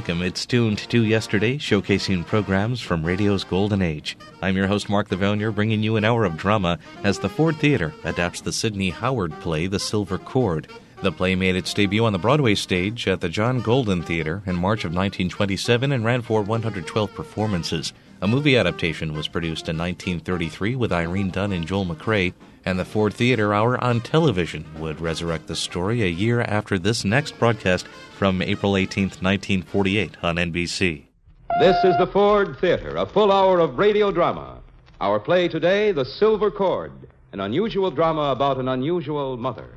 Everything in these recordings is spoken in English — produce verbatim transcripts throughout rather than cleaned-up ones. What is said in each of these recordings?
welcome. It's tuned to yesterday, showcasing programs from radio's golden age. I'm your host, Mark Lavonier, bringing you an hour of drama as the Ford Theatre adapts the Sidney Howard play, The Silver Cord. The play made its debut on the Broadway stage at the John Golden Theatre in March of nineteen twenty-seven and ran for one hundred twelve performances. A movie adaptation was produced in nineteen thirty-three with Irene Dunne and Joel McCrea, and the Ford Theatre Hour on television would resurrect the story a year after this next broadcast from April eighteenth, nineteen forty-eight on N B C. This is the Ford Theatre, a full hour of radio drama. Our play today, The Silver Cord, an unusual drama about an unusual mother.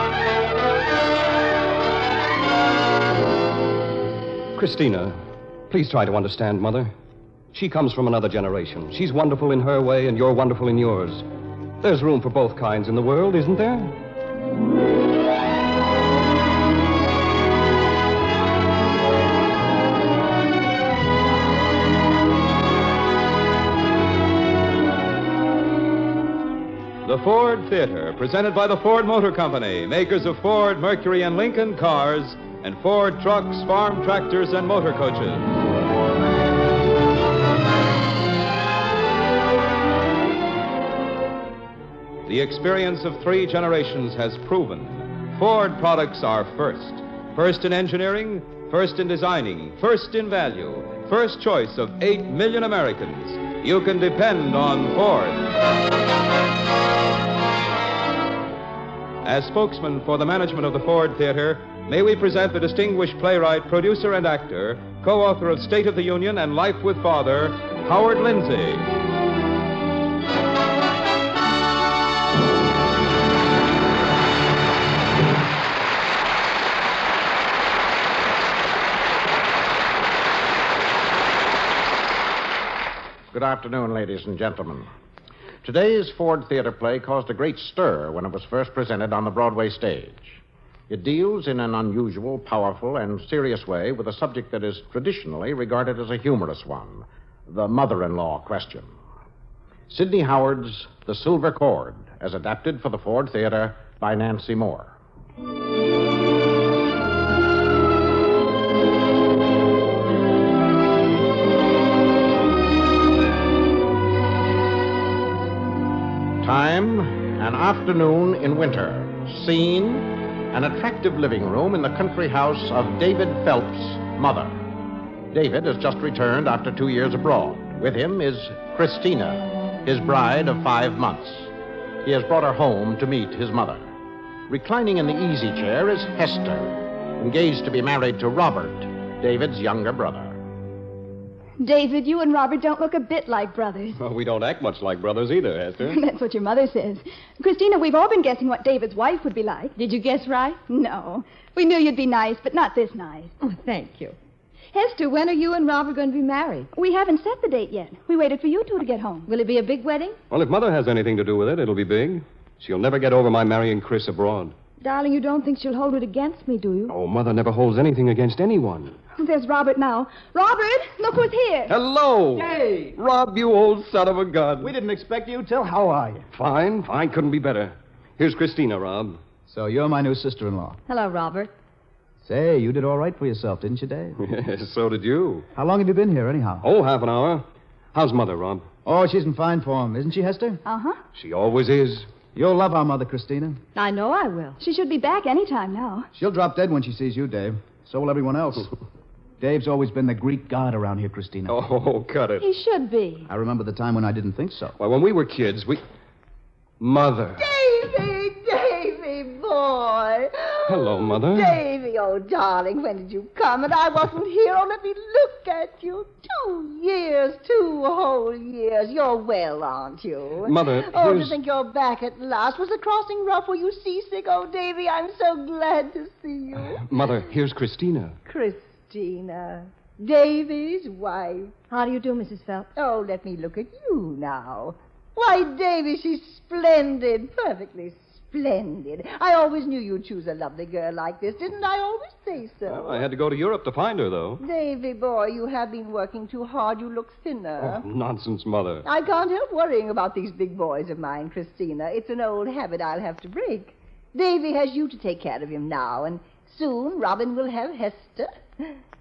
Christina, please try to understand, Mother. She comes from another generation. She's wonderful in her way, and you're wonderful in yours. There's room for both kinds in the world, isn't there? The Ford Theatre, presented by the Ford Motor Company, makers of Ford, Mercury, and Lincoln cars, and Ford trucks, farm tractors, and motor coaches. The experience of three generations has proven Ford products are first. First in engineering, first in designing, first in value, first choice of eight million Americans. You can depend on Ford. As spokesman for the management of the Ford Theatre, may we present the distinguished playwright, producer, and actor, co-author of State of the Union and Life with Father, Howard Lindsay. Good afternoon, ladies and gentlemen. Today's Ford Theatre play caused a great stir when it was first presented on the Broadway stage. It deals in an unusual, powerful, and serious way with a subject that is traditionally regarded as a humorous one, the mother-in-law question. Sidney Howard's The Silver Cord, as adapted for the Ford Theatre by Nancy Moore. Time, an afternoon in winter. Scene, an attractive living room in the country house of David Phelps' mother. David has just returned after two years abroad. With him is Christina, his bride of five months. He has brought her home to meet his mother. Reclining in the easy chair is Hester, engaged to be married to Robert, David's younger brother. David, you and Robert don't look a bit like brothers. Well, we don't act much like brothers either, Hester. That's what your mother says. Christina, we've all been guessing what David's wife would be like. Did you guess right? No. We knew you'd be nice, but not this nice. Oh, thank you. Hester, when are you and Robert going to be married? We haven't set the date yet. We waited for you two to get home. Will it be a big wedding? Well, if Mother has anything to do with it, it'll be big. She'll never get over my marrying Chris abroad. Darling, you don't think she'll hold it against me, do you? Oh, Mother never holds anything against anyone. There's Robert now. Robert, look who's here. Hello. Hey. Rob, you old son of a gun. We didn't expect you till. How are you? Fine, fine. Couldn't be better. Here's Christina, Rob. So you're my new sister-in-law. Hello, Robert. Say, you did all right for yourself, didn't you, Dave? Yes, so did you. How long have you been here, anyhow? Oh, half an hour. How's Mother, Rob? Oh, she's in fine form, isn't she, Hester? Uh-huh. She always is. You'll love our mother, Christina. I know I will. She should be back any time now. She'll drop dead when she sees you, Dave. So will everyone else. Dave's always been the Greek god around here, Christina. Oh, cut it. He should be. I remember the time when I didn't think so. Well, when we were kids, we... Mother. Davy, Davy, boy. Hello, Mother. Davy, oh, darling, when did you come? And I wasn't here. Oh, let me look at you. Two years, two whole years. You're well, aren't you? Mother, Oh, here's... to think you're back at last. Was the crossing rough? Were you seasick? Oh, Davy, I'm so glad to see you. Mother, here's Christina. Christina, Davy's wife. How do you do, Missus Phelps? Oh, let me look at you now. Why, Davy, she's splendid, perfectly splendid. I always knew you'd choose a lovely girl like this. Didn't I always say so? Well, I had to go to Europe to find her, though. Davy, boy, you have been working too hard. You look thinner. Oh, nonsense, Mother. I can't help worrying about these big boys of mine, Christina. It's an old habit I'll have to break. Davy has you to take care of him now, and soon Robin will have Hester.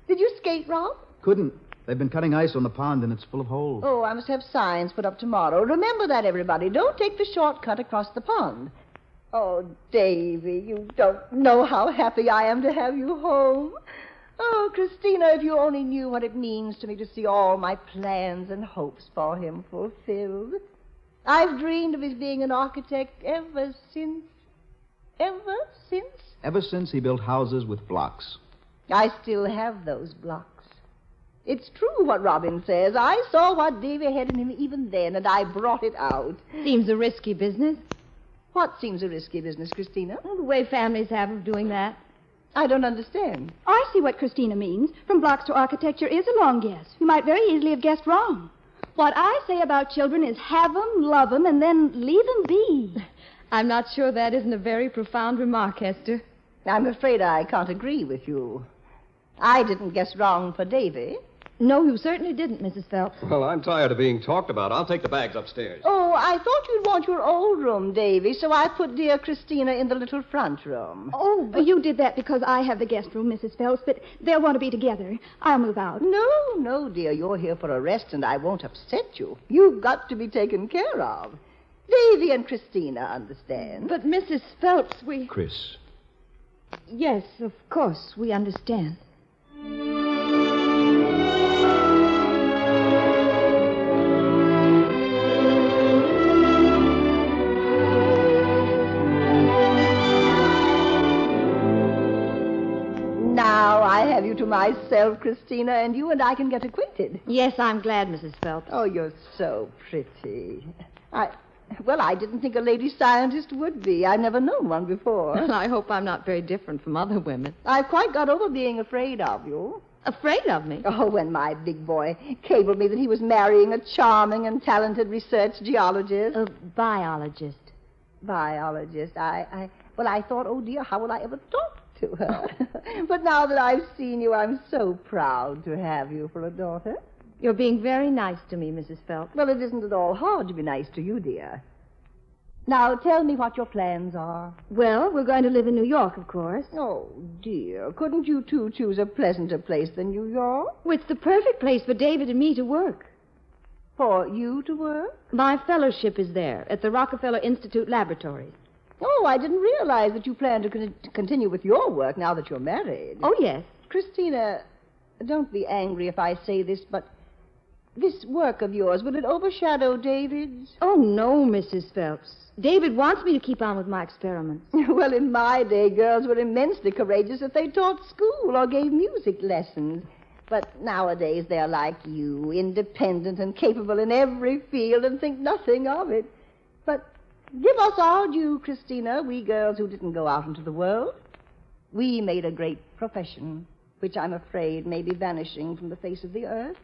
Did you skate, Rob? Couldn't. They've been cutting ice on the pond, and it's full of holes. Oh, I must have signs put up tomorrow. Remember that, everybody. Don't take the shortcut across the pond. Oh, Davy, you don't know how happy I am to have you home. Oh, Christina, if you only knew what it means to me to see all my plans and hopes for him fulfilled. I've dreamed of his being an architect ever since... Ever since? Ever since he built houses with blocks. I still have those blocks. It's true what Robin says. I saw what Davy had in him even then, and I brought it out. Seems a risky business. What seems a risky business, Christina? Well, the way families have of doing that. I don't understand. I see what Christina means. From blocks to architecture is a long guess. You might very easily have guessed wrong. What I say about children is have 'em, love 'em, and then leave 'em be. I'm not sure that isn't a very profound remark, Hester. I'm afraid I can't agree with you. I didn't guess wrong for Davy. No, you certainly didn't, Missus Phelps. Well, I'm tired of being talked about. I'll take the bags upstairs. Oh, I thought you'd want your old room, Davy, so I put dear Christina in the little front room. Oh, but you did that because I have the guest room, Missus Phelps, but they'll want to be together. I'll move out. No, no, dear, you're here for a rest, and I won't upset you. You've got to be taken care of. Davy and Christina understand. But, Missus Phelps, we... Chris. Yes, of course, we understand. Now I have you to myself, Christina, and you and I can get acquainted. Yes, I'm glad, Missus Phelps. Oh, you're so pretty. I... Well, I didn't think a lady scientist would be. I've never known one before. Well, I hope I'm not very different from other women. I've quite got over being afraid of you. Afraid of me? Oh, when my big boy cabled me that he was marrying a charming and talented research geologist. A biologist. Biologist. I, I, well, I thought, oh, dear, how will I ever talk to her? But now that I've seen you, I'm so proud to have you for a daughter. You're being very nice to me, Missus Phelps. Well, it isn't at all hard to be nice to you, dear. Now, tell me what your plans are. Well, we're going to live in New York, of course. Oh, dear. Couldn't you two choose a pleasanter place than New York? Well, it's the perfect place for David and me to work. For you to work? My fellowship is there, at the Rockefeller Institute Laboratories. Oh, I didn't realize that you planned to, con- to continue with your work now that you're married. Oh, yes. Christina, don't be angry if I say this, but this work of yours, will it overshadow David's? Oh, no, Missus Phelps. David wants me to keep on with my experiments. Well, in my day, girls were immensely courageous if they taught school or gave music lessons. But nowadays, they're like you, independent and capable in every field and think nothing of it. But give us our due, Christina, we girls who didn't go out into the world. We made a great profession, which I'm afraid may be vanishing from the face of the earth.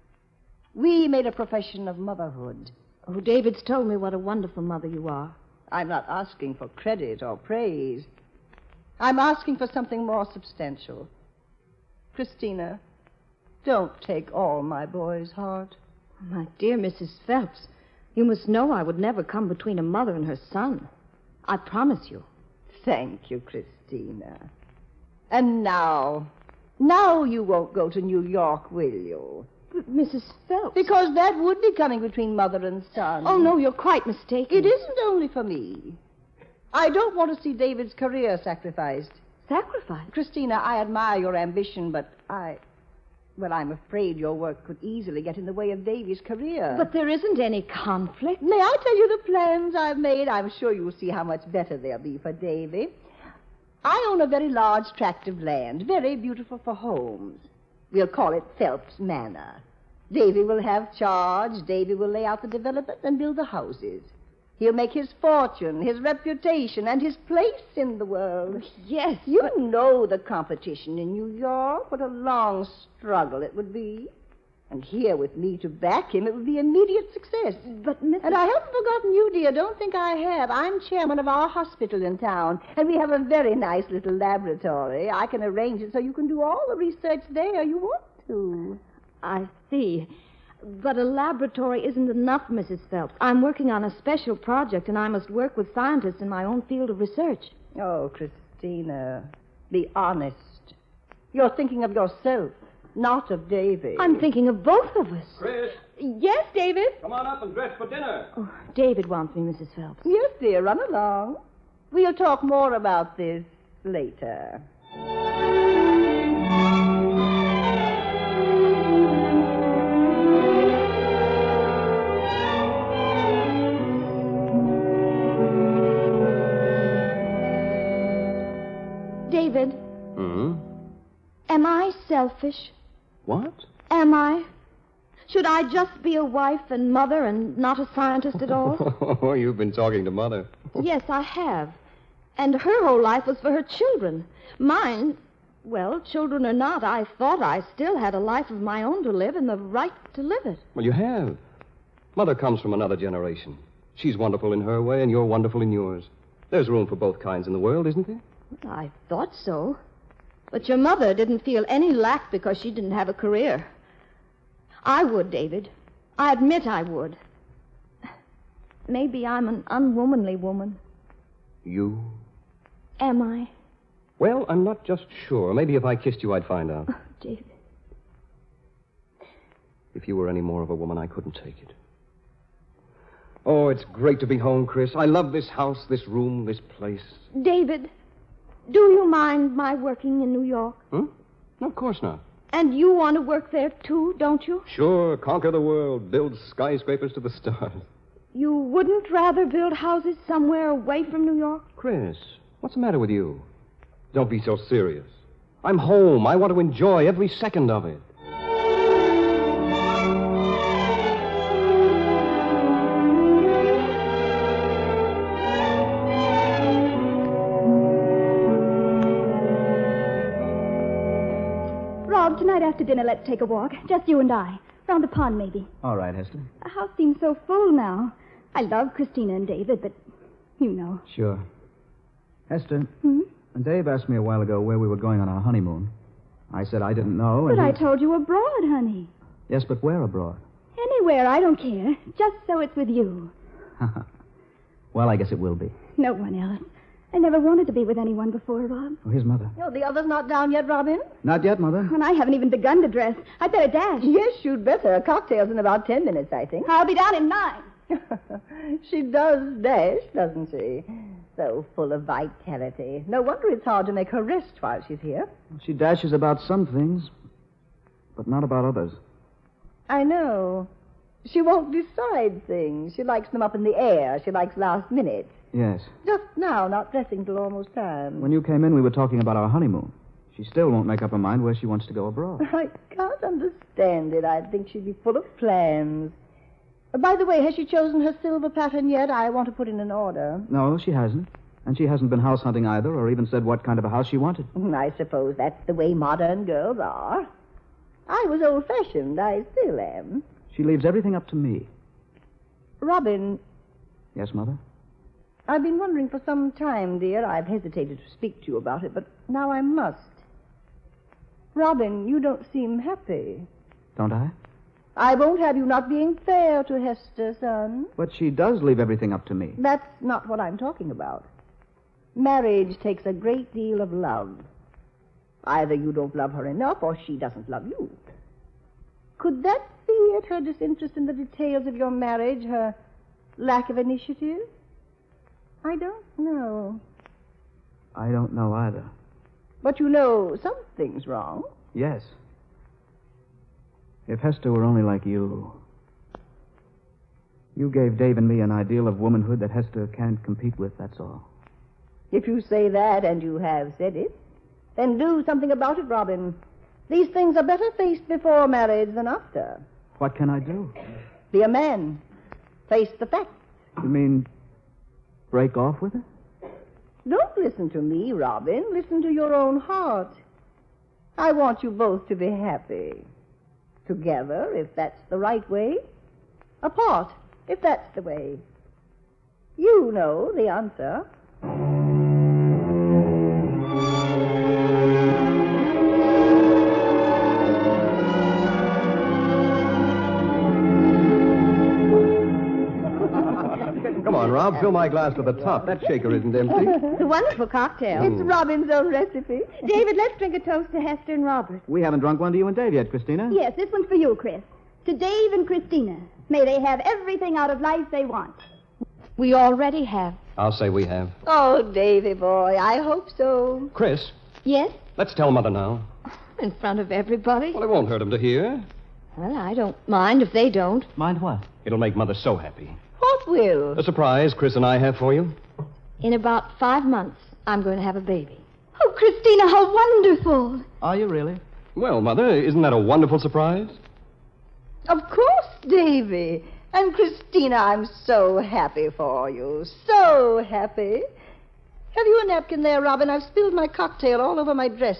We made a profession of motherhood. Oh, David's told me what a wonderful mother you are. I'm not asking for credit or praise. I'm asking for something more substantial. Christina, don't take all my boy's heart. My dear Missus Phelps, you must know I would never come between a mother and her son. I promise you. Thank you, Christina. And now, now you won't go to New York, will you? But, Missus Phelps... Because that would be coming between mother and son. Oh, no, you're quite mistaken. It isn't only for me. I don't want to see David's career sacrificed. Sacrificed? Christina, I admire your ambition, but I... Well, I'm afraid your work could easily get in the way of Davy's career. But there isn't any conflict. May I tell you the plans I've made? I'm sure you'll see how much better they'll be for Davy. I own a very large tract of land, very beautiful for homes. We'll call it Phelps Manor. Davy will have charge. Davy will lay out the development and build the houses. He'll make his fortune, his reputation, and his place in the world. Yes, You but... know the competition in New York, what a long struggle it would be. And here with me to back him, it would be immediate success. But, Missus And I haven't forgotten you, dear. Don't think I have. I'm chairman of our hospital in town, and we have a very nice little laboratory. I can arrange it so you can do all the research there you want to. I see. But a laboratory isn't enough, Missus Phelps. I'm working on a special project, and I must work with scientists in my own field of research. Oh, Christina, be honest. You're thinking of yourself. Not of David. I'm thinking of both of us. Chris, Yes, David? come on up and dress for dinner. Oh, David wants me, Missus Phelps. Yes, dear, run along. We'll talk more about this later. David, Hmm? am I selfish? What? Am I? Should I just be a wife and mother and not a scientist at all? Oh, you've been talking to Mother. Yes, I have. And her whole life was for her children. Mine, well, children or not, I thought I still had a life of my own to live and the right to live it. Well, you have. Mother comes from another generation. She's wonderful in her way, and you're wonderful in yours. There's room for both kinds in the world, isn't there? I thought so. But your mother didn't feel any lack because she didn't have a career. I would, David. I admit I would. Maybe I'm an unwomanly woman. You? Am I? Well, I'm not just sure. Maybe if I kissed you, I'd find out. Oh, David. If you were any more of a woman, I couldn't take it. Oh, it's great to be home, Chris. I love this house, this room, this place. David, do you mind my working in New York? Hmm? No, of course not. And you want to work there, too, don't you? Sure, conquer the world, build skyscrapers to the stars. You wouldn't rather build houses somewhere away from New York? Chris, what's the matter with you? Don't be so serious. I'm home. I want to enjoy every second of it. Rob, tonight after dinner, let's take a walk. Just you and I. Round the pond, maybe. All right, Hester. The house seems so full now. I love Christina and David, but you know. Sure. Hester, Hmm? Dave asked me a while ago where we were going on our honeymoon. I said I didn't know, and But I he- told you abroad, honey. Yes, but where abroad? Anywhere, I don't care. Just so it's with you. Well, I guess it will be. No one else. I never wanted to be with anyone before, Rob. Oh, here's Mother. Oh, the other's not down yet, Robin? Not yet, Mother. And I haven't even begun to dress. I'd better dash. Yes, you'd better. Cocktails in about ten minutes, I think. I'll be down in nine. She does dash, doesn't she? So full of vitality. No wonder it's hard to make her rest while she's here. She dashes about some things, but not about others. I know. She won't decide things. She likes them up in the air. She likes last minute. Yes. Just now, not dressing till almost time. When you came in, we were talking about our honeymoon. She still won't make up her mind where she wants to go abroad. I can't understand it. I'd think she'd be full of plans. Uh, by the way, has she chosen her silver pattern yet? I want to put in an order. No, she hasn't. And she hasn't been house hunting either, or even said what kind of a house she wanted. I suppose that's the way modern girls are. I was old-fashioned. I still am. She leaves everything up to me. Robin, Yes, Mother? I've been wondering for some time, dear. I've hesitated to speak to you about it, but now I must. Robin, you don't seem happy. Don't I? I won't have you not being fair to Hester, son. But she does leave everything up to me. That's not what I'm talking about. Marriage takes a great deal of love. Either you don't love her enough, or she doesn't love you. Could that be it, her disinterest in the details of your marriage, her lack of initiative? I don't know. I don't know either. But you know something's wrong. Yes. If Hester were only like you. You gave Dave and me an ideal of womanhood that Hester can't compete with, that's all. If you say that, and you have said it, then do something about it, Robin. These things are better faced before marriage than after. What can I do? Be a man. Face the facts. You mean break off with her? Don't listen to me, Robin. Listen to your own heart. I want you both to be happy. Together, if that's the right way. Apart, if that's the way. You know the answer. Come on, Rob, fill my glass to the top. That shaker isn't empty. It's a wonderful cocktail. It's Robin's own recipe. David, let's drink a toast to Hester and Robert. We haven't drunk one to you and Dave yet, Christina. Yes, this one's for you, Chris. To Dave and Christina. May they have everything out of life they want. We already have. I'll say we have. Oh, Davy boy, I hope so. Chris, Yes? let's tell Mother now. In front of everybody? Well, it won't hurt him to hear. Well, I don't mind if they don't. Mind what? It'll make Mother so happy. What will? A surprise Chris and I have for you. In about five months, I'm going to have a baby. Oh, Christina, how wonderful. Are you really? Well, Mother, isn't that a wonderful surprise? Of course, Davy. And Christina, I'm so happy for you. So happy. Have you a napkin there, Robin? I've spilled my cocktail all over my dress.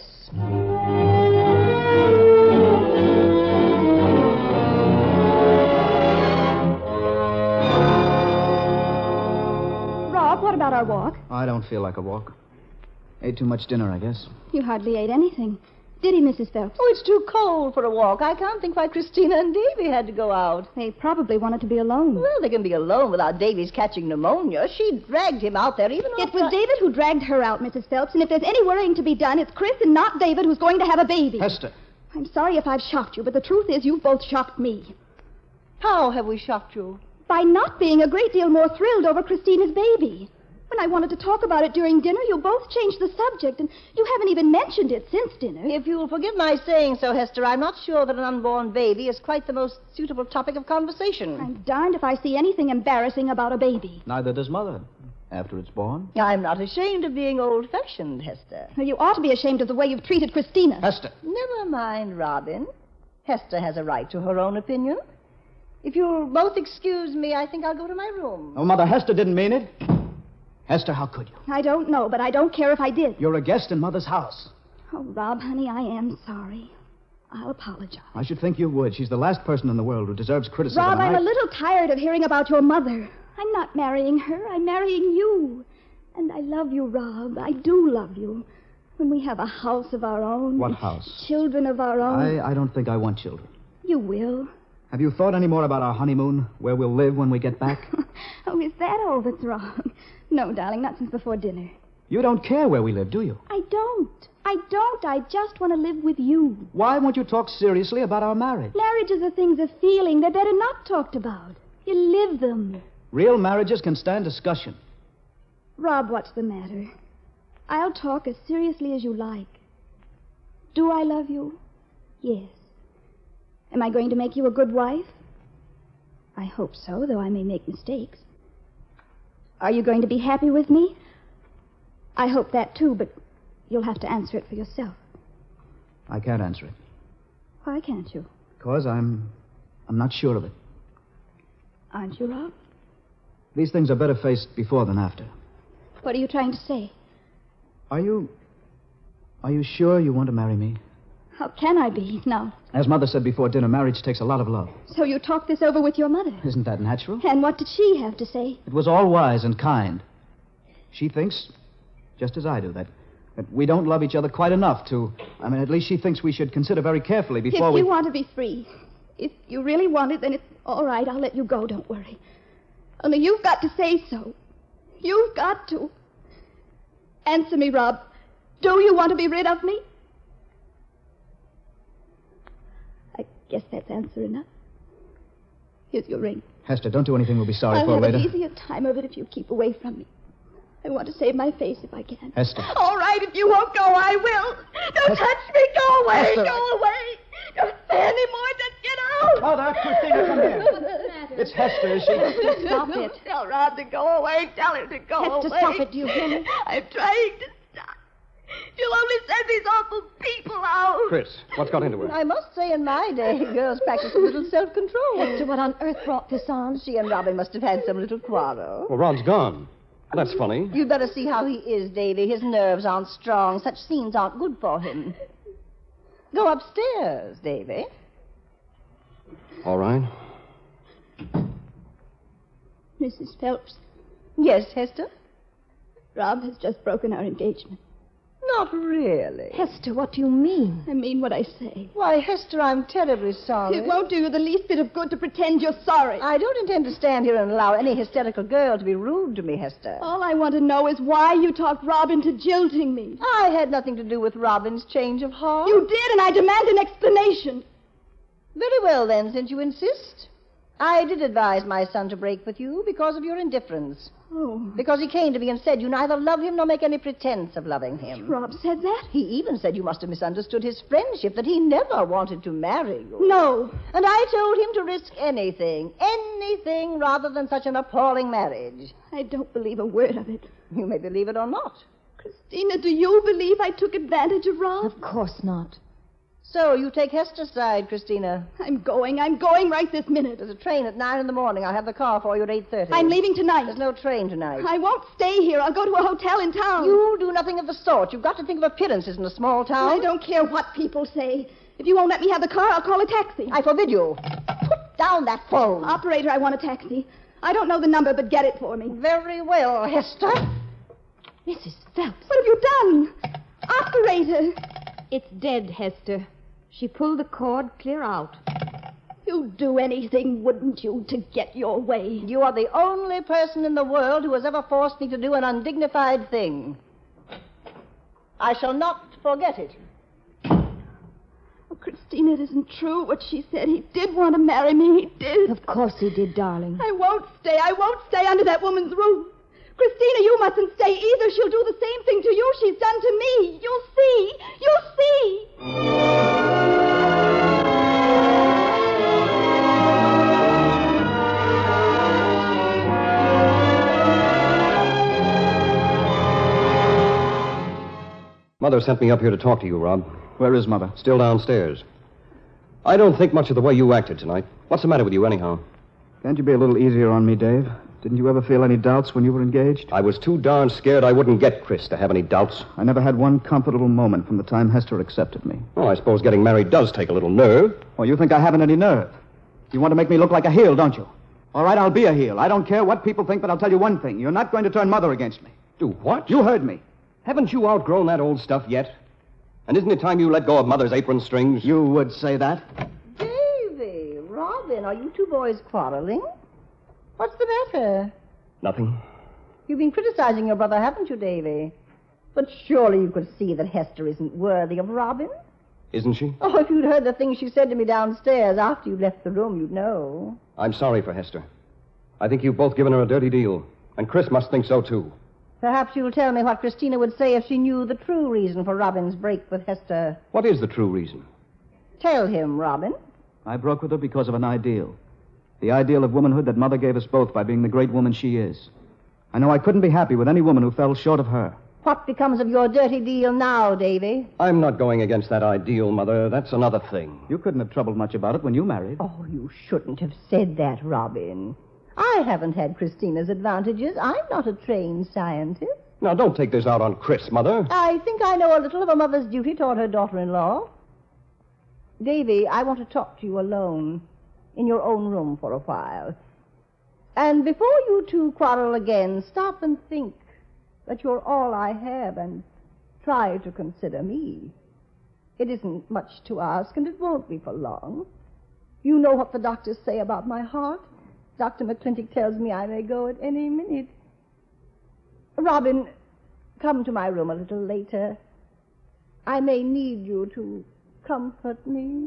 Rob, what about our walk? I don't feel like a walk. Ate too much dinner, I guess. You hardly ate anything. Did he, Missus Phelps? Oh, it's too cold for a walk. I can't think why Christina and Davy had to go out. They probably wanted to be alone. Well, they can be alone without Davy's catching pneumonia. She dragged him out there even It was David who dragged her out, Missus Phelps, and if there's any worrying to be done, it's Chris and not David who's going to have a baby. Hester. I'm sorry if I've shocked you, but the truth is you've both shocked me. How have we shocked you? By not being a great deal more thrilled over Christina's baby. When I wanted to talk about it during dinner, you both changed the subject, and you haven't even mentioned it since dinner. If you'll forgive my saying so, Hester, I'm not sure that an unborn baby is quite the most suitable topic of conversation. I'm darned if I see anything embarrassing about a baby. Neither does Mother, after it's born. I'm not ashamed of being old-fashioned, Hester. Well, you ought to be ashamed of the way you've treated Christina. Hester. Never mind, Robin. Hester has a right to her own opinion. If you'll both excuse me, I think I'll go to my room. Oh, Mother, Hester didn't mean it. Hester, how could you? I don't know, but I don't care if I did. You're a guest in Mother's house. Oh, Rob, honey, I am sorry. I'll apologize. I should think you would. She's the last person in the world who deserves criticism. Rob, I'm I... a little tired of hearing about your mother. I'm not marrying her. I'm marrying you. And I love you, Rob. I do love you. When we have a house of our own. What house? Children of our own. I, I don't think I want children. You will. Have you thought any more about our honeymoon? Where we'll live when we get back? Oh, is that all that's wrong? No, darling, not since before dinner. You don't care where we live, do you? I don't. I don't. I just want to live with you. Why won't you talk seriously about our marriage? Marriages are things of feeling. They're better not talked about. You live them. Real marriages can stand discussion. Rob, what's the matter? I'll talk as seriously as you like. Do I love you? Yes. Am I going to make you a good wife? I hope so, though I may make mistakes. Are you going to be happy with me? I hope that, too, but you'll have to answer it for yourself. I can't answer it. Why can't you? Because I'm... I'm not sure of it. Aren't you, Rob? These things are better faced before than after. What are you trying to say? Are you... Are you sure you want to marry me? How can I be now? As Mother said before dinner, marriage takes a lot of love. So you talked this over with your mother? Isn't that natural? And what did she have to say? It was all wise and kind. She thinks, just as I do, that, that we don't love each other quite enough to... I mean, at least she thinks we should consider very carefully before if we... If you want to be free, if you really want it, then it's all right. I'll let you go. Don't worry. Only you've got to say so. You've got to. Answer me, Rob. Do you want to be rid of me? I guess that's answer enough. Here's your ring. Hester, don't do anything we'll be sorry I'll for have later. an easier time of it if you keep away from me. I want to save my face if I can. Hester. All right, if you won't go, I will. Don't Hester. touch me. Go away. Hester. Go away. Don't say any more. Just get out. Mother, Christina, come here. What's the matter? It's Hester, is she? Stop it. Tell Rob to go away. Tell him to go Hester, away. stop it. Do you hear me? I'm trying to stop. You'll only send these awful people out. Chris, what's got into her? I must say, in my day, girls practiced a little self-control. Hester, what on earth brought this on? She and Robin must have had some little quarrel. Well, Rod's gone. That's funny. You'd better see how he is, Davy. His nerves aren't strong. Such scenes aren't good for him. Go upstairs, Davy. All right. Missus Phelps, Yes, Hester? Rob has just broken our engagement. Not really. Hester, what do you mean? I mean what I say. Why, Hester, I'm terribly sorry. It won't do you the least bit of good to pretend you're sorry. I don't intend to stand here and allow any hysterical girl to be rude to me, Hester. All I want to know is why you talked Rob into jilting me. I had nothing to do with Robin's change of heart. You did, and I demand an explanation. Very well, then, since you insist. I did advise my son to break with you because of your indifference. Oh. Because he came to me and said you neither love him nor make any pretense of loving him. Rob said that? He even said you must have misunderstood his friendship, that he never wanted to marry you. No. And I told him to risk anything, anything rather than such an appalling marriage. I don't believe a word of it. You may believe it or not. Christina, do you believe I took advantage of Rob? Of course not. So you take Hester's side, Christina. I'm going. I'm going right this minute. There's a train at nine in the morning. I'll have the car for you at eight thirty. I'm leaving tonight. There's no train tonight. I won't stay here. I'll go to a hotel in town. You'll do nothing of the sort. You've got to think of appearances in a small town. I don't care what people say. If you won't let me have the car, I'll call a taxi. I forbid you. Put down that phone. Operator, I want a taxi. I don't know the number, but get it for me. Very well, Hester. Missus Phelps. What have you done? Operator. It's dead, Hester. She pulled the cord clear out. You'd do anything, wouldn't you, to get your way? You are the only person in the world who has ever forced me to do an undignified thing. I shall not forget it. Oh, Christina, it isn't true what she said. He did want to marry me. He did. Of course he did, darling. I won't stay. I won't stay under that woman's roof. Christina, you mustn't stay either. She'll do the same thing to you she's done to me. You'll see. You'll see. Mother sent me up here to talk to you, Rob. Where is Mother? Still downstairs. I don't think much of the way you acted tonight. What's the matter with you, anyhow? Can't you be a little easier on me, Dave? Didn't you ever feel any doubts when you were engaged? I was too darn scared I wouldn't get Chris to have any doubts. I never had one comfortable moment from the time Hester accepted me. Oh, I suppose getting married does take a little nerve. Well, you think I haven't any nerve. You want to make me look like a heel, don't you? All right, I'll be a heel. I don't care what people think, but I'll tell you one thing. You're not going to turn Mother against me. Do what? You heard me. Haven't you outgrown that old stuff yet? And isn't it time you let go of Mother's apron strings? You would say that? Davy, Robin, are you two boys quarreling? What's the matter? Nothing. You've been criticizing your brother, haven't you, Davy? But surely you could see that Hester isn't worthy of Robin. Isn't she? Oh, if you'd heard the things she said to me downstairs after you left the room, you'd know. I'm sorry for Hester. I think you've both given her a dirty deal. And Chris must think so, too. Perhaps you'll tell me what Christina would say if she knew the true reason for Robin's break with Hester. What is the true reason? Tell him, Robin. I broke with her because of an ideal. The ideal of womanhood that Mother gave us both by being the great woman she is. I know I couldn't be happy with any woman who fell short of her. What becomes of your dirty deal now, Davy? I'm not going against that ideal, Mother. That's another thing. You couldn't have troubled much about it when you married. Oh, you shouldn't have said that, Robin. I haven't had Christina's advantages. I'm not a trained scientist. Now, don't take this out on Chris, Mother. I think I know a little of a mother's duty toward her daughter-in-law. Davy, I want to talk to you alone, in your own room for a while. And before you two quarrel again, stop and think that you're all I have and try to consider me. It isn't much to ask, and it won't be for long. You know what the doctors say about my heart. Doctor McClintock tells me I may go at any minute. Robin, come to my room a little later. I may need you to comfort me.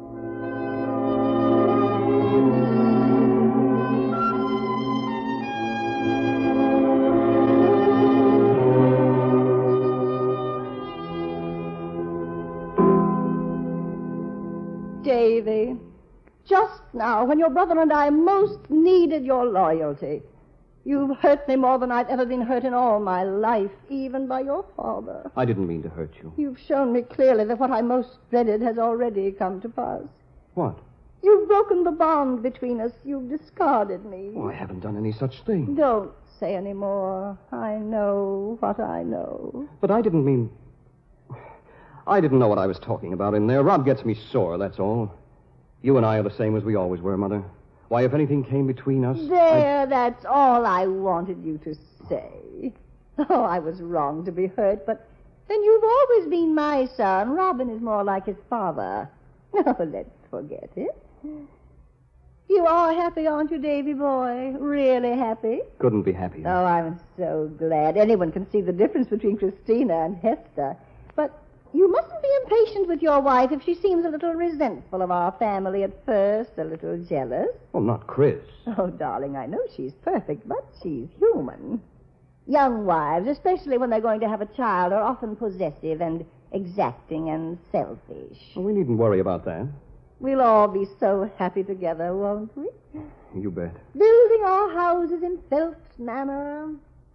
Davy, just now, when your brother and I most needed your loyalty, you've hurt me more than I've ever been hurt in all my life, even by your father. I didn't mean to hurt you. You've shown me clearly that what I most dreaded has already come to pass. What? You've broken the bond between us. You've discarded me. Oh, I haven't done any such thing. Don't say any more. I know what I know. But I didn't mean... I didn't know what I was talking about in there. Rob gets me sore, that's all. You and I are the same as we always were, Mother. Why, if anything came between us... There, I'd... that's all I wanted you to say. Oh, I was wrong to be hurt, but Then you've always been my son. Robin is more like his father. Oh, let's forget it. You are happy, aren't you, Davy boy? Really happy? Couldn't be happier. Oh, I'm so glad. Anyone can see the difference between Christina and Hester. But you mustn't be impatient with your wife if she seems a little resentful of our family at first, a little jealous. Well, not Chris. Oh, darling, I know she's perfect, but she's human. Young wives, especially when they're going to have a child, are often possessive and exacting and selfish. Well, we needn't worry about that. We'll all be so happy together, won't we? You bet. Building our houses in Phelps Manor.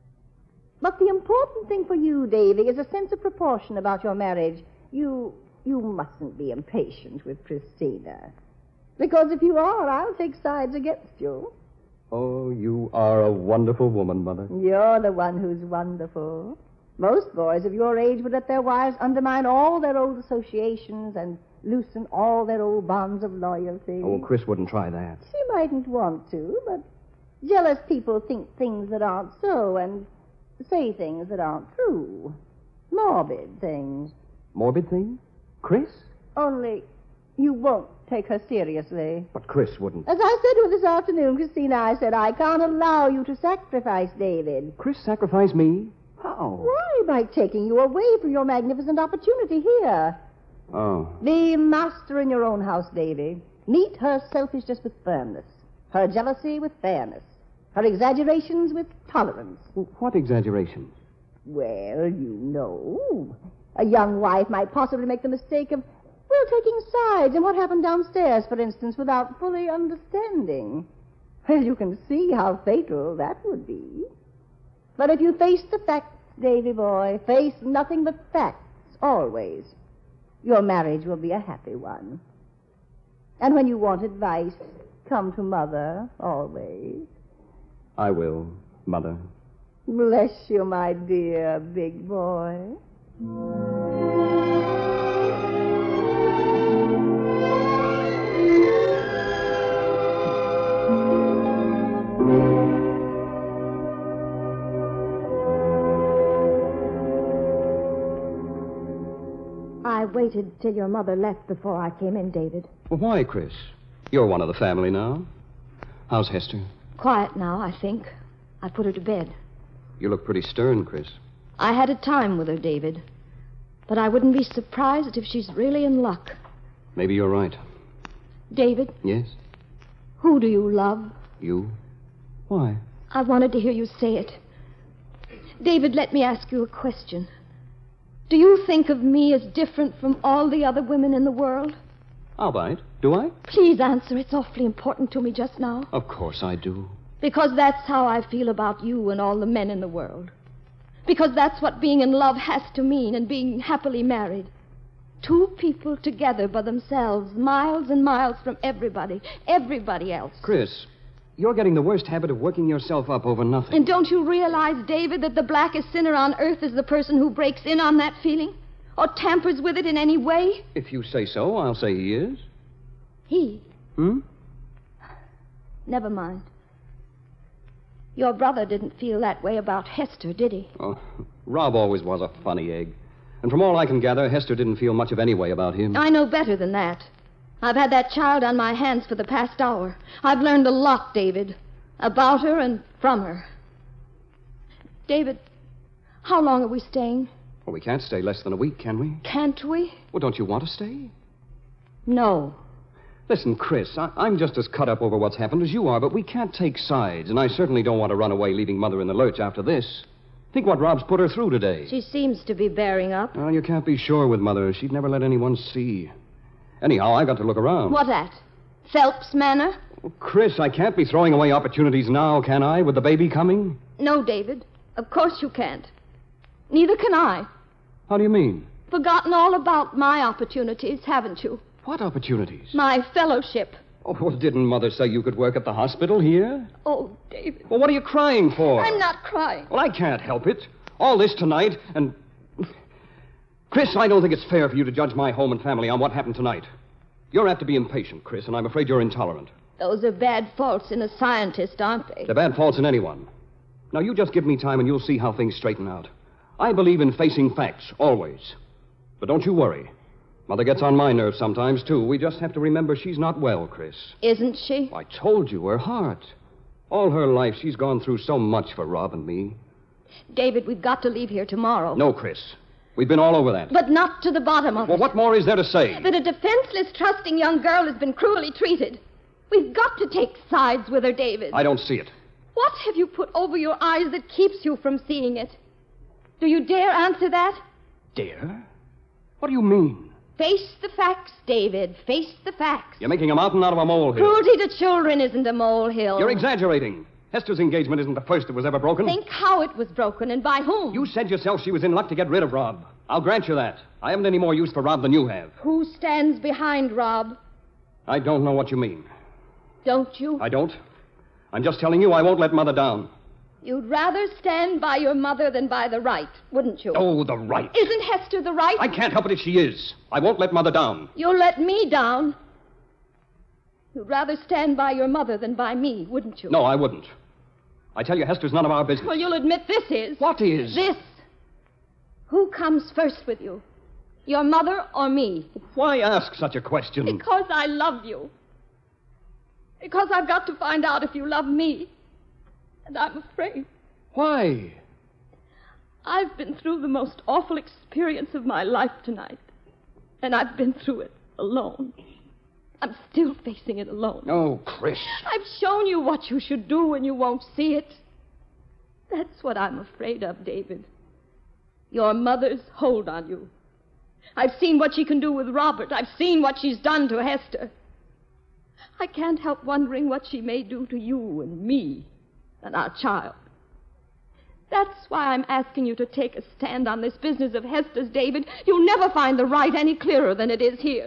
But the important thing for you, Davy, is a sense of proportion about your marriage. You you mustn't be impatient with Christina. Because if you are, I'll take sides against you. Oh, you are a wonderful woman, Mother. You're the one who's wonderful. Most boys of your age would let their wives undermine all their old associations and loosen all their old bonds of loyalty. Oh, Chris wouldn't try that. She mightn't want to, but jealous people think things that aren't so and say things that aren't true. Morbid things. Morbid things? Chris? Only you won't take her seriously. But Chris wouldn't. As I said to her this afternoon, Christina, I said, I can't allow you to sacrifice David. Chris sacrifice me? How? Why, by taking you away from your magnificent opportunity here. Oh. Be master in your own house, Davy. Meet her selfishness with firmness, her jealousy with fairness, her exaggerations with tolerance. Well, what exaggerations? Well, you know, a young wife might possibly make the mistake of, well, taking sides in what happened downstairs, for instance, without fully understanding. Well, you can see how fatal that would be. But if you face the facts, Davy boy, face nothing but facts, always, your marriage will be a happy one. And when you want advice, come to Mother, always. I will, Mother. Bless you, my dear big boy. I waited till your mother left before I came in, David. Well, why, Chris? You're one of the family now. How's Hester? Quiet now, I think. I put her to bed. You look pretty stern, Chris. I had a time with her, David. But I wouldn't be surprised if she's really in luck. Maybe you're right. David? Yes? Who do you love? You? Why? I wanted to hear you say it. David, let me ask you a question. Do you think of me as different from all the other women in the world? I'll bite. Do I? Please answer. It's awfully important to me just now. Of course I do. Because that's how I feel about you and all the men in the world. Because that's what being in love has to mean and being happily married. Two people together by themselves, miles and miles from everybody, everybody else. Chris, you're getting the worst habit of working yourself up over nothing. And don't you realize, David, that the blackest sinner on earth is the person who breaks in on that feeling? Or tampers with it in any way? If you say so, I'll say he is. He? Hmm? Never mind. Your brother didn't feel that way about Hester, did he? Oh, Rob always was a funny egg. And from all I can gather, Hester didn't feel much of any way about him. I know better than that. I've had that child on my hands for the past hour. I've learned a lot, David, about her and from her. David, how long are we staying? Well, we can't stay less than a week, can we? Can't we? Well, don't you want to stay? No. Listen, Chris, I- I'm just as cut up over what's happened as you are, but we can't take sides, and I certainly don't want to run away leaving Mother in the lurch after this. Think what Rob's put her through today. She seems to be bearing up. Well, you can't be sure with Mother. She'd never let anyone see. Anyhow, I got to look around. What at? Phelps Manor? Well, Chris, I can't be throwing away opportunities now, can I, with the baby coming? No, David. Of course you can't. Neither can I. How do you mean? Forgotten all about my opportunities, haven't you? What opportunities? My fellowship. Oh, well, didn't Mother say you could work at the hospital here? Oh, David. Well, what are you crying for? I'm not crying. Well, I can't help it. All this tonight, and... Chris, I don't think it's fair for you to judge my home and family on what happened tonight. You're apt to be impatient, Chris, and I'm afraid you're intolerant. Those are bad faults in a scientist, aren't they? They're bad faults in anyone. Now, you just give me time and you'll see how things straighten out. I believe in facing facts, always. But don't you worry. Mother gets on my nerves sometimes, too. We just have to remember she's not well, Chris. Isn't she? I told you, her heart. All her life, she's gone through so much for Rob and me. David, we've got to leave here tomorrow. No, Chris. We've been all over that. But not to the bottom of Well, it. what more is there to say? That a defenseless, trusting young girl has been cruelly treated. We've got to take sides with her, David. I don't see it. What have you put over your eyes that keeps you from seeing it? Do you dare answer that? Dare? What do you mean? Face the facts, David. Face the facts. You're making a mountain out of a molehill. Cruelty to children isn't a molehill. You're exaggerating. Hester's engagement isn't the first that was ever broken. Think how it was broken and by whom. You said yourself she was in luck to get rid of Rob. I'll grant you that. I haven't any more use for Rob than you have. Who stands behind Rob? I don't know what you mean. Don't you? I don't. I'm just telling you I won't let Mother down. You'd rather stand by your mother than by the right, wouldn't you? Oh, the right. Isn't Hester the right? I can't help it if she is. I won't let Mother down. You'll let me down. You'd rather stand by your mother than by me, wouldn't you? No, I wouldn't. I tell you, Hester's none of our business. Well, you'll admit this is. What is? This. Who comes first with you? Your mother or me? Why ask such a question? Because I love you. Because I've got to find out if you love me. And I'm afraid. Why? I've been through the most awful experience of my life tonight. And I've been through it alone. I'm still facing it alone. Oh, Chris. I've shown you what you should do and you won't see it. That's what I'm afraid of, David. Your mother's hold on you. I've seen what she can do with Robert. I've seen what she's done to Hester. I can't help wondering what she may do to you and me and our child. That's why I'm asking you to take a stand on this business of Hester's, David. You'll never find the right any clearer than it is here.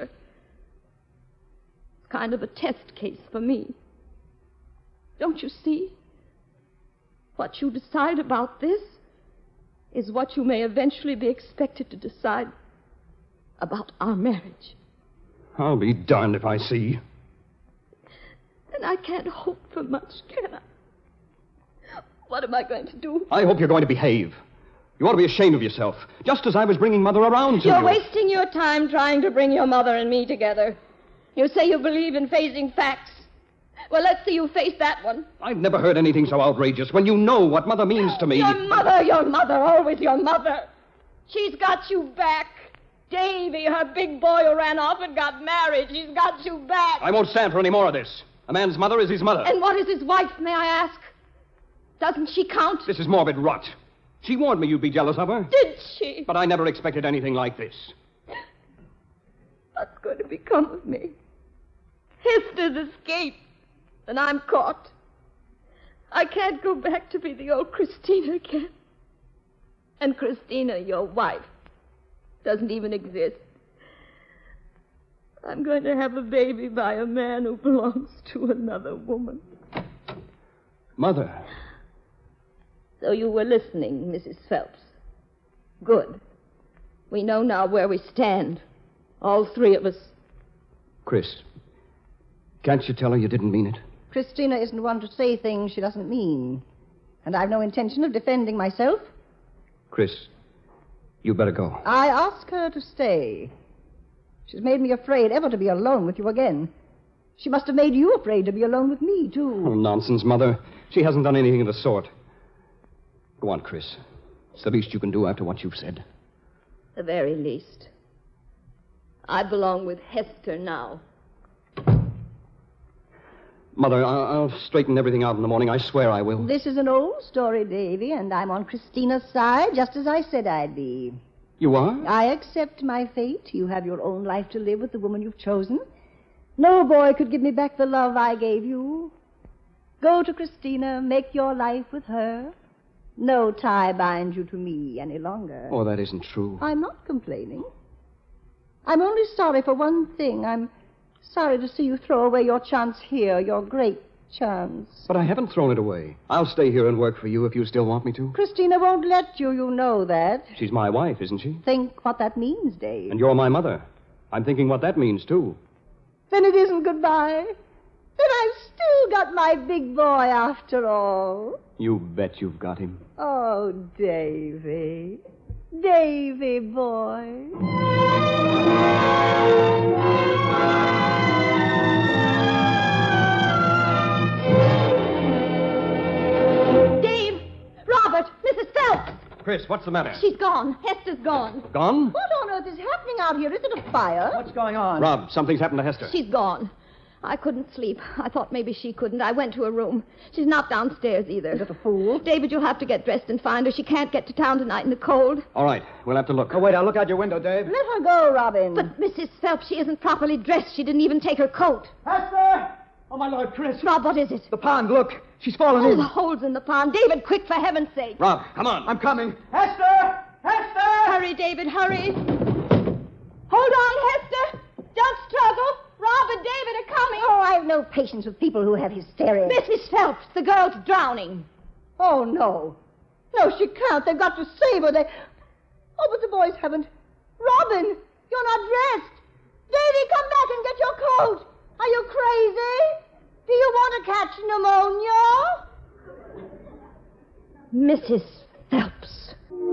It's kind of a test case for me. Don't you see? What you decide about this is what you may eventually be expected to decide about our marriage. I'll be darned if I see. And I can't hope for much, can I? What am I going to do? I hope you're going to behave. You ought to be ashamed of yourself, just as I was bringing Mother around to You're you. wasting your time trying to bring your mother and me together. You say you believe in facing facts. Well, let's see you face that one. I've never heard anything so outrageous when you know what Mother means to me. Your mother, your mother, always your mother. She's got you back. Davy, her big boy who ran off and got married, she's got you back. I won't stand for any more of this. A man's mother is his mother. And what is his wife, may I ask? Doesn't she count? This is morbid rot. She warned me you'd be jealous of her. Did she? But I never expected anything like this. What's going to become of me? Hester's escaped, and I'm caught. I can't go back to be the old Christina again. And Christina, your wife, doesn't even exist. I'm going to have a baby by a man who belongs to another woman. Mother. So you were listening, Missus Phelps. Good. We know now where we stand. All three of us. Chris, can't you tell her you didn't mean it? Christina isn't one to say things she doesn't mean. And I've no intention of defending myself. Chris, you better go. I ask her to stay. She's made me afraid ever to be alone with you again. She must have made you afraid to be alone with me, too. Oh, nonsense, Mother. She hasn't done anything of the sort. Go on, Chris. It's the least you can do after what you've said. The very least. I belong with Hester now. Mother, I- I'll straighten everything out in the morning. I swear I will. This is an old story, Davy, and I'm on Christina's side, just as I said I'd be. You are? I accept my fate. You have your own life to live with the woman you've chosen. No boy could give me back the love I gave you. Go to Christina, make your life with her. No tie binds you to me any longer. Oh, that isn't true. I'm not complaining. I'm only sorry for one thing. I'm sorry to see you throw away your chance here, your great chance. But I haven't thrown it away. I'll stay here and work for you if you still want me to. Christina won't let you, you know that. She's my wife, isn't she? Think what that means, Dave. And you're my mother. I'm thinking what that means, too. Then it isn't goodbye. Then I've still got my big boy after all. You bet you've got him. Oh, Davy. Davy boy. Dave! Robert! Missus Phelps! Chris, what's the matter? She's gone. Hester's gone. Gone? What on earth is happening out here? Is it a fire? What's going on? Rob, something's happened to Hester. She's gone. I couldn't sleep. I thought maybe she couldn't. I went to her room. She's not downstairs either. Is it a fool? David, you'll have to get dressed and find her. She can't get to town tonight in the cold. All right, we'll have to look. Oh, wait, I'll look out your window, Dave. Let her go, Robin. But Missus Phelps, she isn't properly dressed. She didn't even take her coat. Hester! Oh, my Lord, Chris. Rob, what is it? The pond, look. She's fallen Oh, in. the hole's in the pond. David, quick, for heaven's sake. Rob, come on. I'm coming. Hester! Hester! Hurry, David, hurry. Hold on, Hester. Don't struggle. Rob and David are coming. Oh, I have no patience with people who have hysteria. Missus Phelps, the girl's drowning. Oh, no. No, she can't. They've got to save her. They... Oh, but the boys haven't. Robin, you're not dressed. Davy, come back and get your coat. Are you crazy? Do you want to catch pneumonia? Missus Phelps.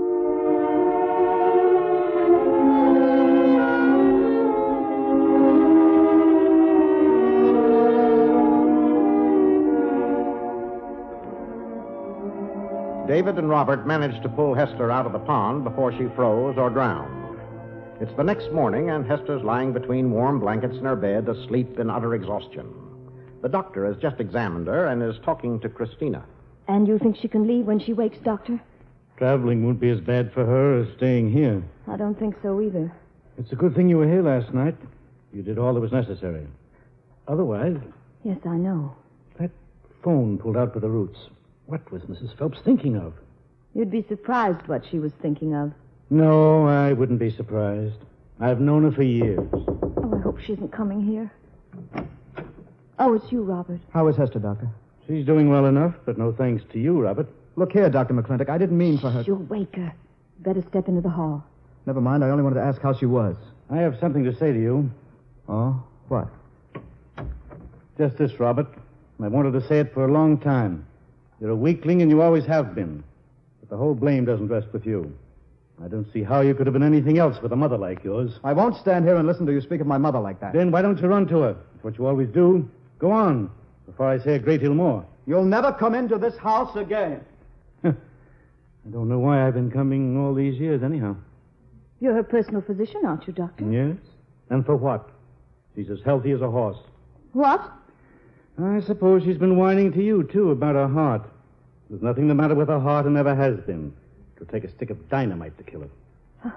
David and Robert managed to pull Hester out of the pond before she froze or drowned. It's the next morning, and Hester's lying between warm blankets in her bed, asleep in utter exhaustion. The doctor has just examined her and is talking to Christina. And you think she can leave when she wakes, Doctor? Traveling won't be as bad for her as staying here. I don't think so either. It's a good thing you were here last night. You did all that was necessary. Otherwise, Yes, I know. that phone pulled out by the roots. What was Missus Phelps thinking of? You'd be surprised what she was thinking of. No, I wouldn't be surprised. I've known her for years. Oh, I hope she isn't coming here. Oh, it's you, Robert. How is Hester, Doctor? She's doing well enough, but no thanks to you, Robert. Look here, Doctor McClintock. I didn't mean for her. You'll wake her. Better step into the hall. Never mind. I only wanted to ask how she was. I have something to say to you. Oh? What? Just this, Robert. I've wanted to say it for a long time. You're a weakling, and you always have been. But the whole blame doesn't rest with you. I don't see how you could have been anything else with a mother like yours. I won't stand here and listen to you speak of my mother like that. Then why don't you run to her? It's what you always do. Go on, before I say a great deal more. You'll never come into this house again. I don't know why I've been coming all these years, anyhow. You're her personal physician, aren't you, Doctor? Yes? And for what? She's as healthy as a horse. What? I suppose she's been whining to you, too, about her heart. There's nothing the matter with her heart and never has been. It'll take a stick of dynamite to kill it.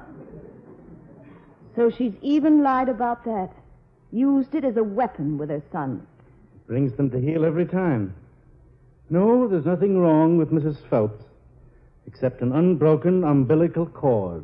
So she's even lied about that. Used it as a weapon with her son. Brings them to heel every time. No, there's nothing wrong with Missus Phelps, except an unbroken umbilical cord.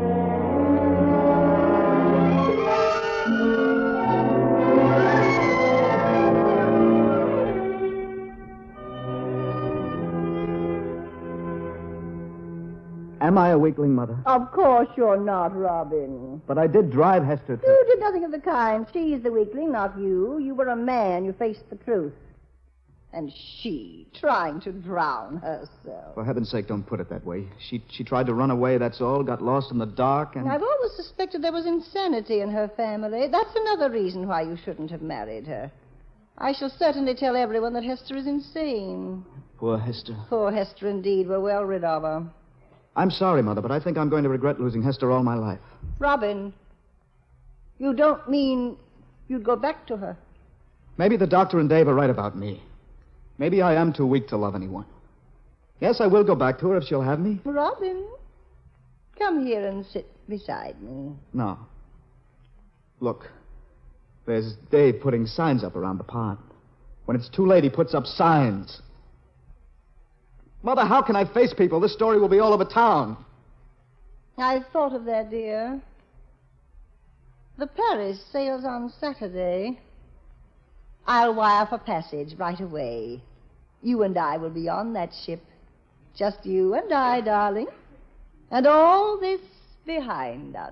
Am I a weakling, Mother? Of course you're not, Robin. But I did drive Hester to... You did nothing of the kind. She's the weakling, not you. You were a man. You faced the truth. And she, trying to drown herself. For heaven's sake, don't put it that way. She she tried to run away, that's all. Got lost in the dark and... I've always suspected there was insanity in her family. That's another reason why you shouldn't have married her. I shall certainly tell everyone that Hester is insane. Poor Hester. Poor Hester, indeed. We're well rid of her. I'm sorry, Mother, but I think I'm going to regret losing Hester all my life. Robin, you don't mean you'd go back to her? Maybe the doctor and Dave are right about me. Maybe I am too weak to love anyone. Yes, I will go back to her if she'll have me. Robin, come here and sit beside me. No. Look, there's Dave putting signs up around the pond. When it's too late, he puts up signs. Mother, how can I face people? This story will be all over town. I've thought of that, dear. The Paris sails on Saturday. I'll wire for passage right away. You and I will be on that ship. Just you and I, darling. And all this behind us.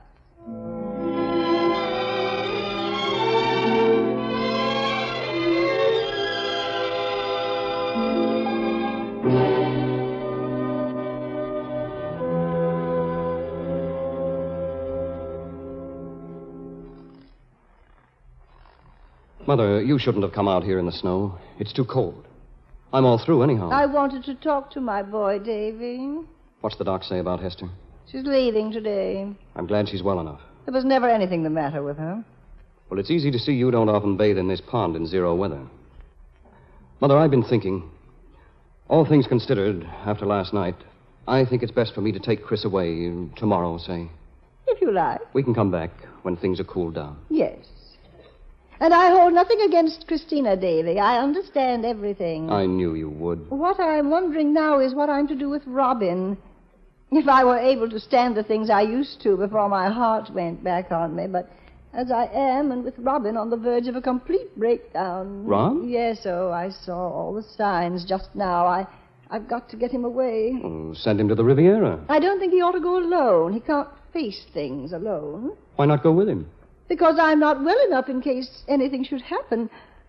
Mother, you shouldn't have come out here in the snow. It's too cold. I'm all through anyhow. I wanted to talk to my boy, Davy. What's the doc say about Hester? She's leaving today. I'm glad she's well enough. There was never anything the matter with her. Well, it's easy to see you don't often bathe in this pond in zero weather. Mother, I've been thinking. All things considered, after last night, I think it's best for me to take Chris away tomorrow, say. If you like. We can come back when things are cooled down. Yes. And I hold nothing against Christina, Davy. I understand everything. I knew you would. What I'm wondering now is what I'm to do with Robin. If I were able to stand the things I used to before my heart went back on me, but as I am, and with Robin on the verge of a complete breakdown. Rob? Yes, oh, I saw all the signs just now. I, I've got to get him away. Oh, send him to the Riviera. I don't think he ought to go alone. He can't face things alone. Why not go with him? Because I'm not well enough in case anything should happen.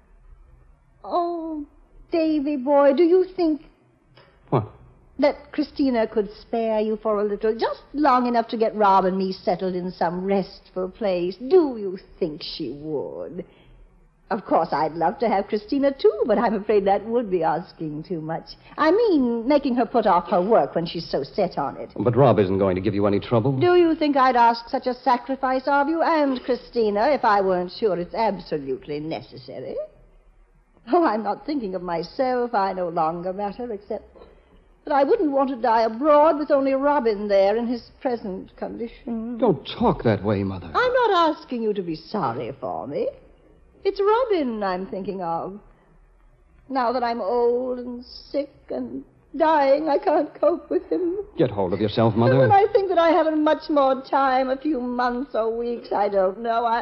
Oh, Davy boy, do you think... What? That Christina could spare you for a little, just long enough to get Rob and me settled in some restful place? Do you think she would? Of course, I'd love to have Christina, too, but I'm afraid that would be asking too much. I mean, making her put off her work when she's so set on it. But Rob isn't going to give you any trouble. Do you think I'd ask such a sacrifice of you and Christina if I weren't sure it's absolutely necessary? Oh, I'm not thinking of myself. I no longer matter, except that I wouldn't want to die abroad with only Robin there in his present condition. Don't talk that way, Mother. I'm not asking you to be sorry for me. It's Robin I'm thinking of. Now that I'm old and sick and dying, I can't cope with him. Get hold of yourself, And Mother. when I think that I haven't much more time, a few months or weeks, I don't know, I...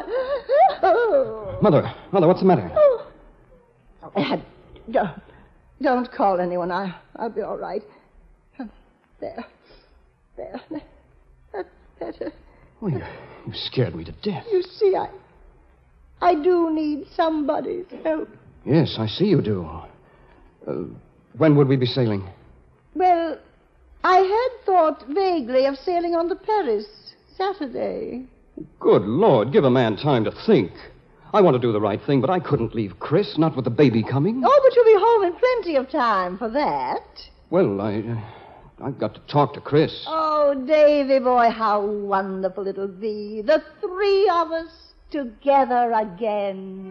Oh. Mother, Mother, what's the matter? Oh. Uh, don't, don't call anyone. I, I'll be all right. There. There. That's better. Oh, you, you scared me to death. You see, I... I do need somebody's help. Yes, I see you do. Uh, when would we be sailing? Well, I had thought vaguely of sailing on the Paris Saturday. Good Lord, give a man time to think. I want to do the right thing, but I couldn't leave Chris, not with the baby coming. Oh, but you'll be home in plenty of time for that. Well, I, uh, I've got to talk to Chris. Oh, Davy boy, how wonderful it'll be. The three of us together again.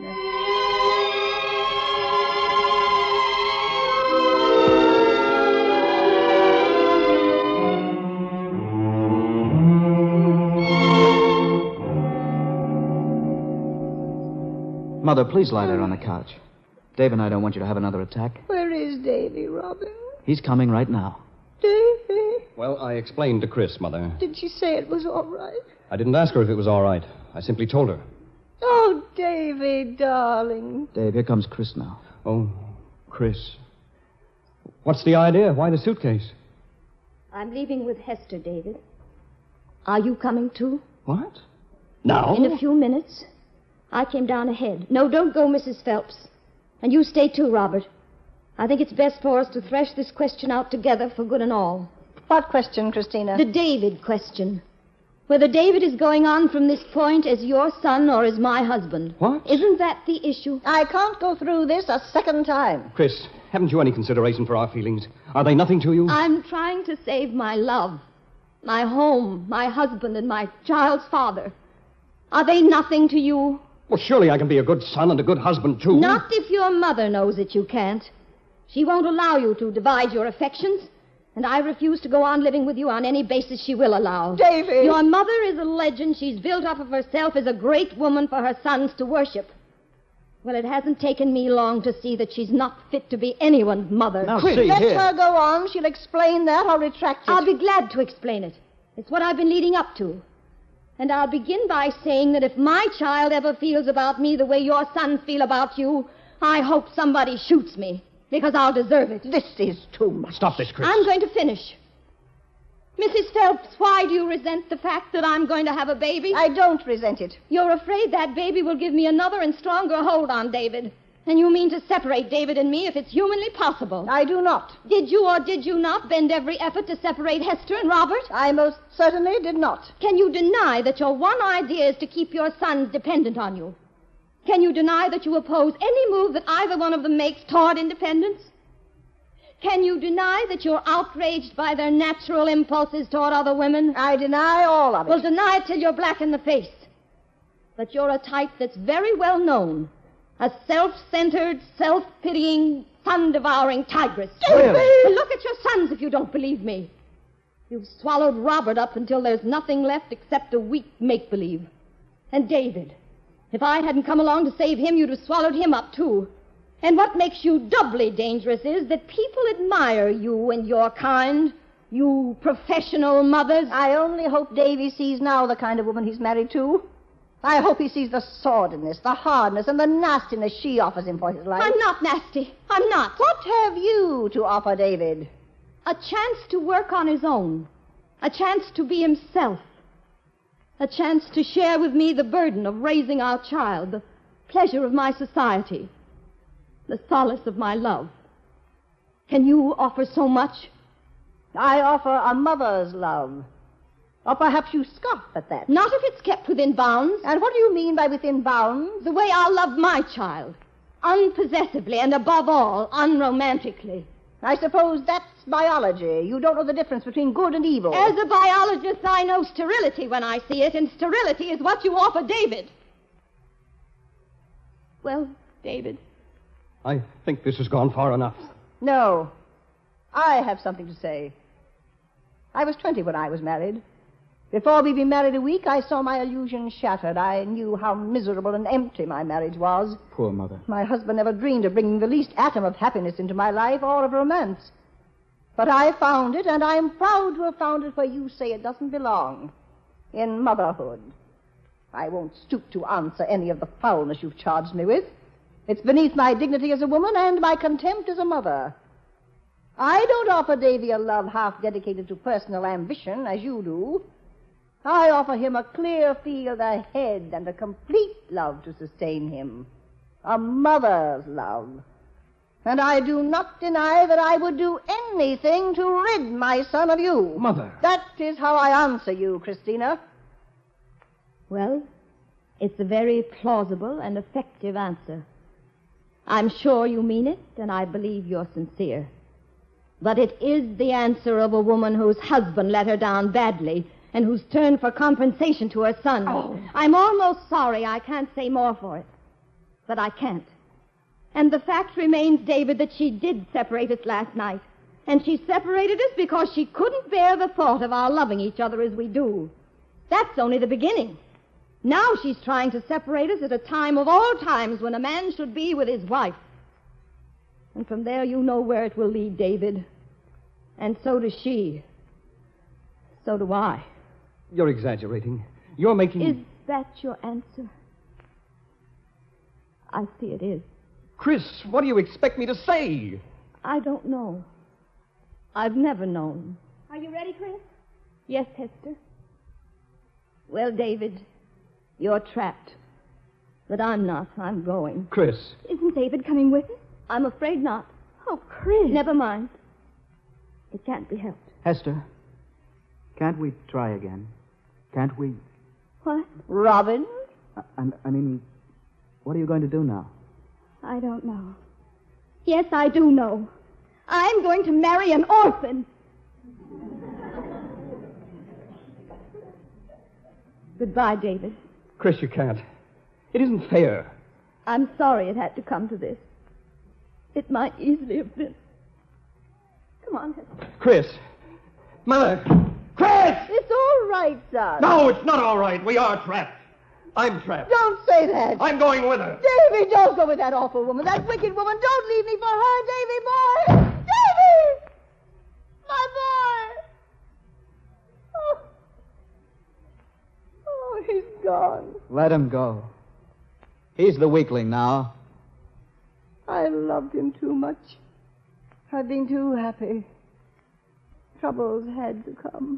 Mother, please lie there on the couch. Dave and I don't want you to have another attack. Where is Davy, Robin? He's coming right now. Davy? Well, I explained to Chris, Mother. Did she say it was all right? I didn't ask her if it was all right. I simply told her. Oh, Davy, darling. Dave, here comes Chris now. Oh, Chris. What's the idea? Why the suitcase? I'm leaving with Hester, David. Are you coming too? What? Now? In a few minutes. I came down ahead. No, don't go, Missus Phelps. And you stay too, Robert. I think it's best for us to thresh this question out together for good and all. What question, Christina? The David question. Whether David is going on from this point as your son or as my husband. What? Isn't that the issue? I can't go through this a second time. Chris, haven't you any consideration for our feelings? Are they nothing to you? I'm trying to save my love, my home, my husband, and my child's father. Are they nothing to you? Well, surely I can be a good son and a good husband, too. Not if your mother knows that you can't. She won't allow you to divide your affections, and I refuse to go on living with you on any basis she will allow. Davy! Your mother is a legend. She's built up of herself as a great woman for her sons to worship. Well, it hasn't taken me long to see that she's not fit to be anyone's mother. Now, Quick, see let here. her go on. She'll explain that or retract it. I'll be glad to explain it. It's what I've been leading up to. And I'll begin by saying that if my child ever feels about me the way your sons feel about you, I hope somebody shoots me, because I'll deserve it. This is too much. Stop this, Chris. I'm going to finish. Missus Phelps, why do you resent the fact that I'm going to have a baby? I don't resent it. You're afraid that baby will give me another and stronger hold on David. And you mean to separate David and me if it's humanly possible. I do not. Did you or did you not bend every effort to separate Hester and Robert? I most certainly did not. Can you deny that your one idea is to keep your sons dependent on you? Can you deny that you oppose any move that either one of them makes toward independence? Can you deny that you're outraged by their natural impulses toward other women? I deny all of it. Well, deny it till you're black in the face. But you're a type that's very well known. A self-centered, self-pitying, sun-devouring tigress. Really? Well, look at your sons if you don't believe me. You've swallowed Robert up until there's nothing left except a weak make-believe. And David. If I hadn't come along to save him, you'd have swallowed him up, too. And what makes you doubly dangerous is that people admire you and your kind, you professional mothers. I only hope Davy sees now the kind of woman he's married to. I hope he sees the sordidness, the hardness, and the nastiness she offers him for his life. I'm not nasty. I'm not. What have you to offer David? A chance to work on his own. A chance to be himself. A chance to share with me the burden of raising our child, the pleasure of my society, the solace of my love. Can you offer so much? I offer a mother's love. Or perhaps you scoff at that. Not if it's kept within bounds. And what do you mean by within bounds? The way I'll love my child. Unpossessively and above all, unromantically. I suppose that's biology. You don't know the difference between good and evil. As a biologist, I know sterility when I see it, and sterility is what you offer David. Well, David. I think this has gone far enough. No. I have something to say. I was twenty when I was married. Before we'd been married a week, I saw my illusion shattered. I knew how miserable and empty my marriage was. Poor mother. My husband never dreamed of bringing the least atom of happiness into my life or of romance. But I found it, and I'm proud to have found it where you say it doesn't belong. In motherhood. I won't stoop to answer any of the foulness you've charged me with. It's beneath my dignity as a woman and my contempt as a mother. I don't offer Davy a love half dedicated to personal ambition, as you do. I offer him a clear field ahead and a complete love to sustain him. A mother's love. And I do not deny that I would do anything to rid my son of you. Mother. That is how I answer you, Christina. Well, it's a very plausible and effective answer. I'm sure you mean it, and I believe you're sincere. But it is the answer of a woman whose husband let her down badly and who's turned for compensation to her son. Oh. I'm almost sorry I can't say more for it. But I can't. And the fact remains, David, that she did separate us last night. And she separated us because she couldn't bear the thought of our loving each other as we do. That's only the beginning. Now she's trying to separate us at a time of all times when a man should be with his wife. And from there you know where it will lead, David. And so does she. So do I. You're exaggerating. You're making... Is that your answer? I see it is. Chris, what do you expect me to say? I don't know. I've never known. Are you ready, Chris? Yes, Hester. Well, David, you're trapped. But I'm not. I'm going. Chris. Isn't David coming with us? I'm afraid not. Oh, Chris. Never mind. It can't be helped. Hester, can't we try again? Can't we? What? Robin? I, I, I mean, what are you going to do now? I don't know. Yes, I do know. I'm going to marry an orphan. Goodbye, David. Chris, you can't. It isn't fair. I'm sorry it had to come to this. It might easily have been. Come on, Hester. Chris. Mother. Chris! It's all right, son. No, it's not all right. We are trapped. I'm trapped. Don't say that. I'm going with her. Davy, don't go with that awful woman, that wicked woman. Don't leave me for her, Davy boy. Davy! My boy! Oh, oh he's gone. Let him go. He's the weakling now. I loved him too much. I've been too happy. Troubles had to come.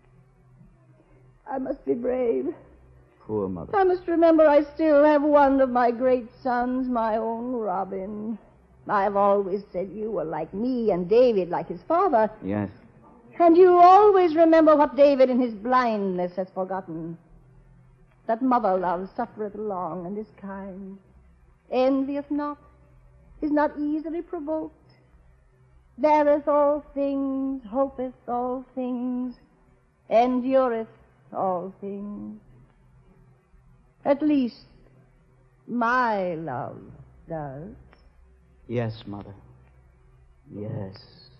I must be brave. Poor mother. I must remember I still have one of my great sons, my own Robin. I've always said you were like me and David like his father. Yes. And you always remember what David in his blindness has forgotten. That mother love suffereth long and is kind. envieth not, is not easily provoked, beareth all things, hopeth all things, endureth all things. At least my love does. Yes, Mother. Yes.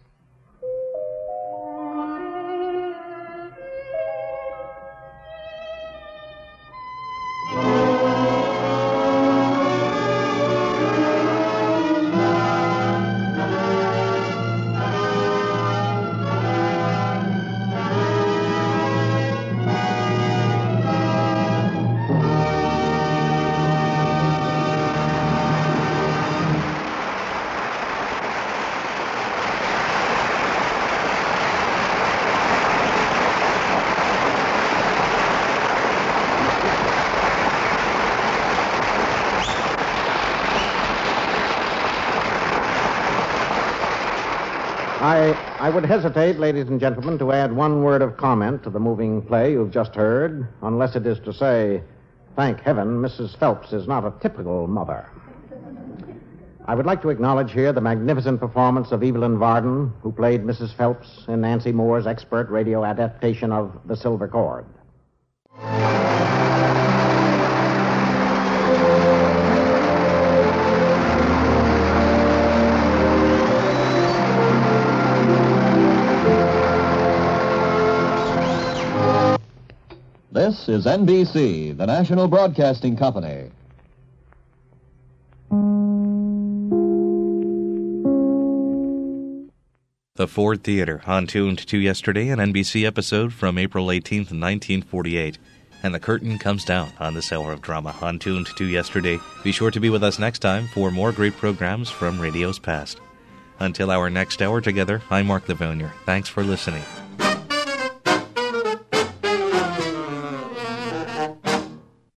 I, I would hesitate, ladies and gentlemen, to add one word of comment to the moving play you've just heard, unless it is to say, thank heaven, Missus Phelps is not a typical mother. I would like to acknowledge here the magnificent performance of Evelyn Varden, who played Missus Phelps in Nancy Moore's expert radio adaptation of The Silver Cord. This is N B C, the national broadcasting company. The Ford Theater, on Tuned to Yesterday, an N B C episode from April eighteenth, nineteen forty-eight. And the curtain comes down on this hour of drama on Tuned to Yesterday. Be sure to be with us next time for more great programs from radio's past. Until our next hour together, I'm Mark Livonier. Thanks for listening.